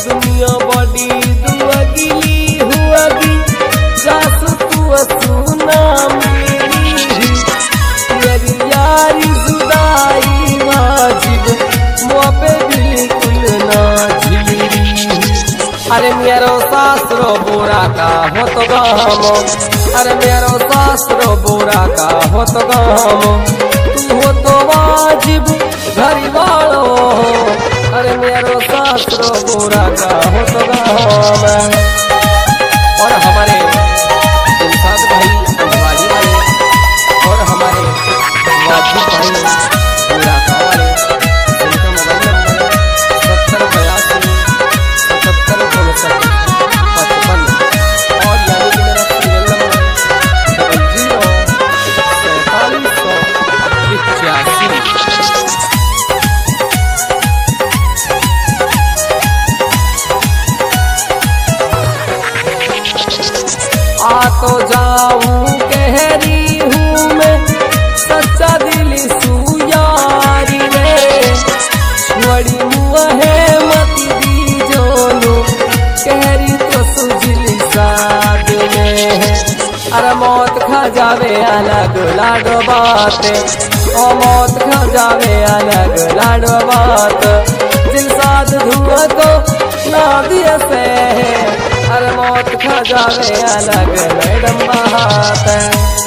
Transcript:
दुनिया बड़ी दुआगिली हुआगी जासु तू सुना मेरी तेरी यारी जुदाई वाजिब मुआ पे बिल्कुल ना झिली। अरे मेरो शास्त्रो बुरा का हो तो गामो, अरे मेरो शास्त्रो बुरा का हो तो गामो, तू हो तो वाजिब घरी वालो। अरे मेरो शास्त्रो बुरा का हो तो गाम। और हमारे दिलशाद भाई अंजवाजी वाले और हमारे वाजिब भाई बुरा का वाले, जिनका मोबाइल नंबर 7082 77 55 और यानी कि मेरा सीरियल नंबर 00 आ तो जाऊं कह रही हूँ मैं सच्चा दिल सुयारी रे, छोड़ी मुआ है मत दी जोनू कहरी तो सुजली साथ में। अरे मौत खा जावे अलग लाडो बात, ओ मौत खा जावे अलग लाडो बात, दिल साथ धुआं तो ना दिया से। अरे मौत खा जावे अलग मैडम बात।